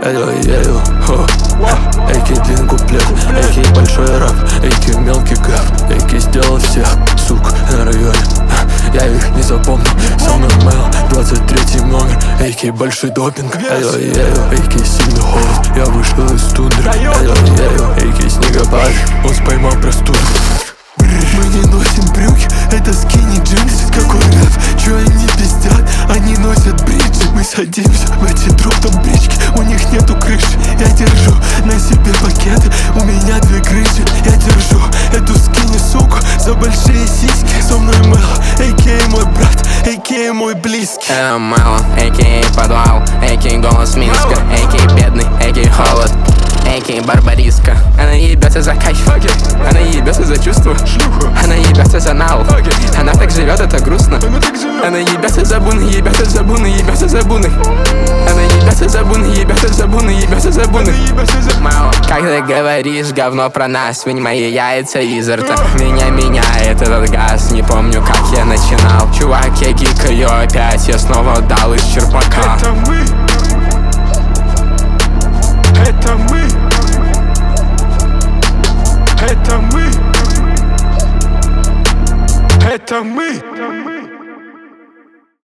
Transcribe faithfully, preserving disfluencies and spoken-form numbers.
это ею. Эйки длинный куплет, эйки большой рэп, эйки мелкий гэп, эйки сделал всех сук на районе. Я их не запомню, со мной Мэл, двадцать третий номер, эйки большой допинг. Это ею, эйки сильный холод, я вышел из тундры. Это ею, эйки снегопад, он поймал простуду. Мы не носим брюки, это скини джинсы. Какой рэп, чё они пиздят, они носят бриджи. Мы садимся в эти дроптом брички, у них нету крыши. Я держу на себе пакеты, у меня две крыши. Я держу эту скини суку за большие сиськи. Со мной Мэл, а.к.а. мой брат, а.к.а. мой близкий. Это Мэл, а.к.а. подвал, а.к.а. голос Минска, а.к.а. бедный, а.к.а. холод, а.к.а. барбариска. Она ебется за кайф, она ебется за чувство, она ебется за нал. Она так живет, это грустно. Она ебется за буны, ебется за буны, ебется за буны. Она ебется за буны, ебется за буны, ебется за буны. Мало. Как ты говоришь говно про нас, вынь мои яйца изо рта. Меня меняет этот газ, не помню как я начинал. Чувак, я гикаю опять, я снова дал из черпака. Это мы. Это мы. Это мы. Это мы.